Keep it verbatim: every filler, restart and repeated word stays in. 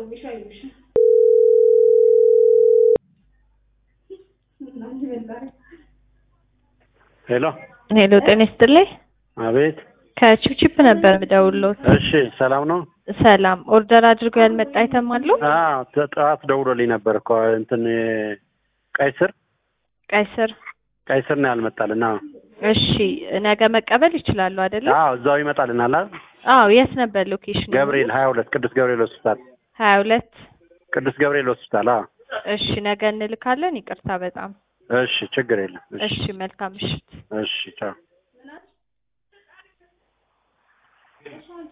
ሄሎ ሄሎ ጤና ይስጥልኝ። አቤት። ከቺፕቺፕ ነበር የምደውልልዎት። እሺ ሰላም ነው? ሰላም። ኦርደር አድርገው ያልመጣ አይተም አሉ? አዎ ጠዋት ደውሎልኝ ነበር እኮ እንትን ቀይ ስር ቀይ ስር ቀይ ስር ነው ያልመጣልና። እሺ ነገ መቀበል ይችላሉ አይደለ? አዎ እዛው ይመጣልናል አይደል? አዎ የት ነበር ሎኬሽኑ? ገብርኤል ሀያ ሁለት ቅዱስ ገብርኤል ሆስፒታል። ሀያ ሁለት ቅዱስ ገብርኤል ሆስፒታል። አዎ እሺ ነገ እንልካለን። ይቅርታ በጣም እሺ ችግር የለም። እሺ መልካም ምሽት። እሺ ቻው።